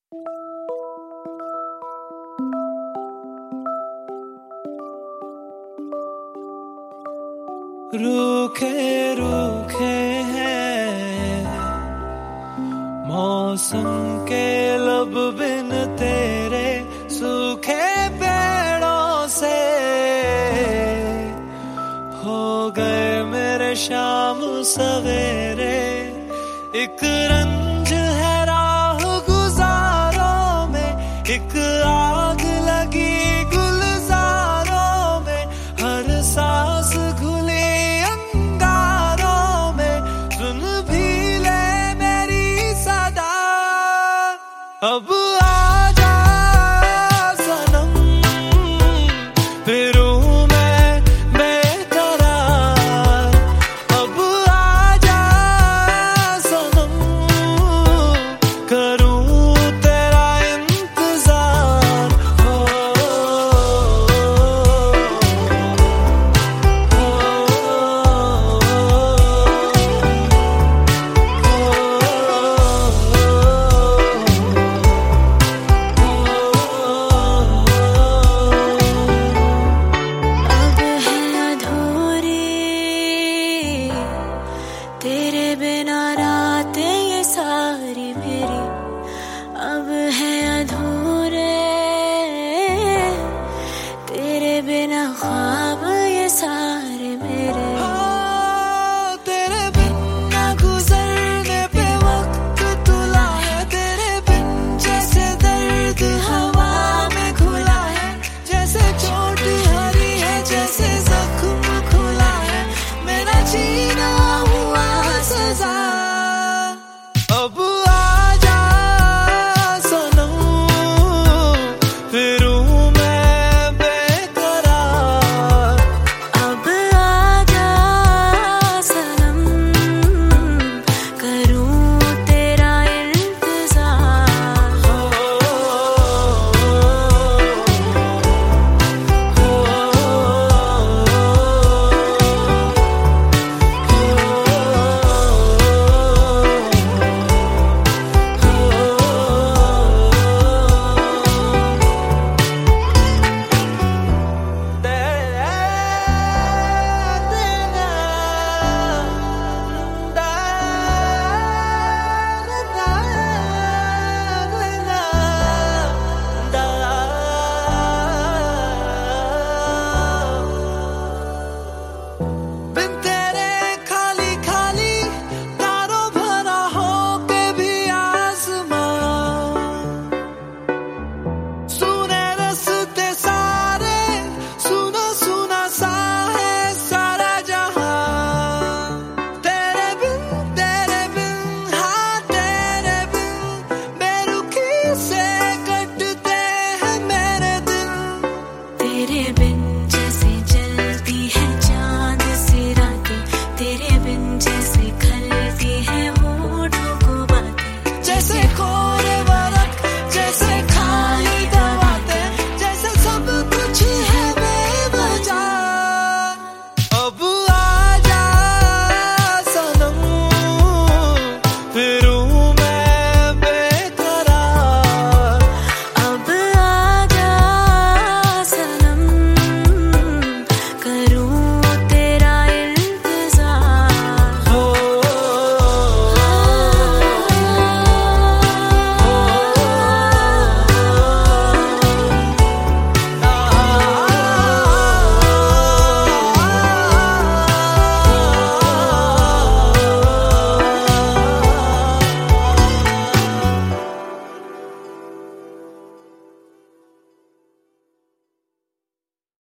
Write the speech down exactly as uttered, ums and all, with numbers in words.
रूखे रूखे हैं मौसम के लब बिन तेरे सूखे पेड़ों से हो गए मेरे शाम सवेरे। एक रंज है राह गुजारों में, एक आग लगी गुलजारों में, हर सांस घुली अंगारों में, सुन भी ले मेरी सदा। अब आजा सनम फिरूं मैं बेकरार, अब आजा सनम करूं तेरा इंतजार। हो, तेरे बिना रात ये सारी मेरी अब है अधूरे, तेरे बिना ख्वाब ये सारे मेरे। हाँ, तेरे बिन ना गुजरने पे वक्त तुला है, तेरे बिन जैसे दर्द है